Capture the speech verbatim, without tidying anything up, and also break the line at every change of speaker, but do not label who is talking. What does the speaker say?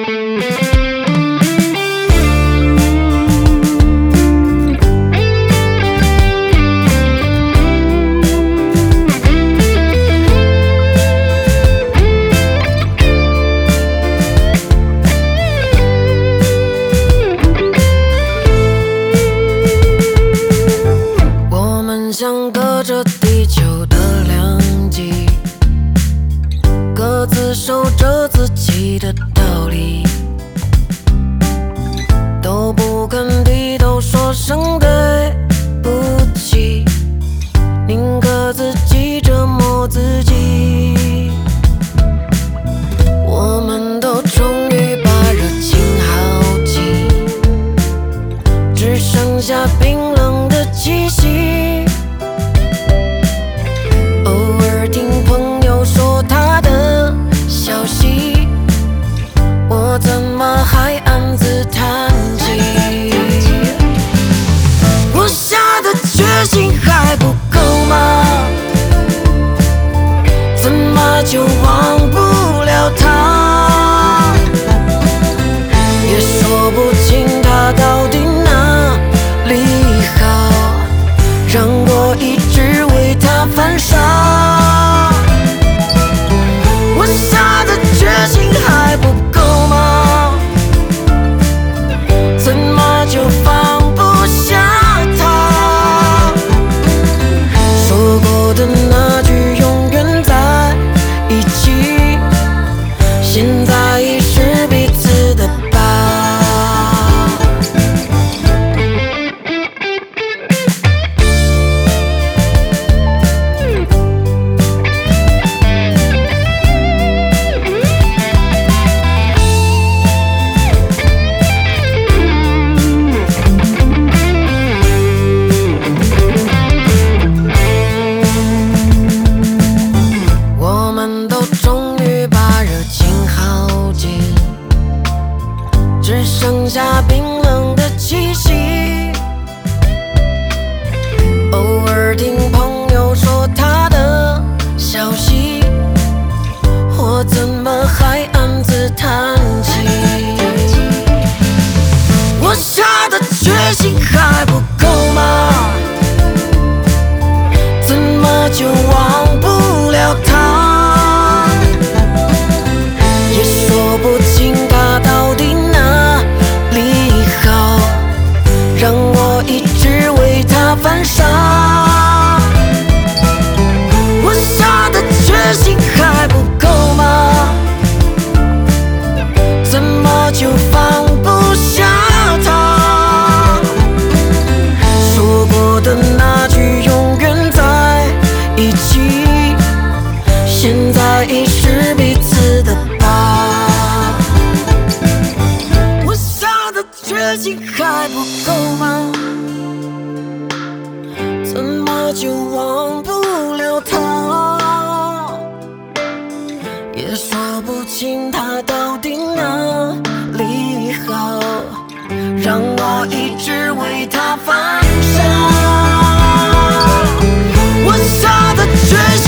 相隔着地球的两极，各自守着自己的道理，都不肯低头说声对不起，宁可自己折磨自己。我们都终于把热情耗尽，只剩下冰冷的气息。怎么还暗自叹气？我下的决心还不够吗？怎么就忘不了他？也说不清他到底哪里好，让我一直为他犯傻。我下的决心还不够吗？就放不下他，说过的那句永远在一起，现在已是彼此的疤。只剩下冰冷的气息，偶尔听朋友说他的消息，我怎么还暗自叹气？我下的决心还不够吗？怎么就忘不了他？也说不清他到底让我一直为他犯傻。我下的决心还不够吗？怎么就放不下他？说过的那句永远在一起，现在已是彼此的疤。决心还不够吗？怎么就忘不了他？也说不清他到底哪里好，让我一直为他犯傻。我下的决心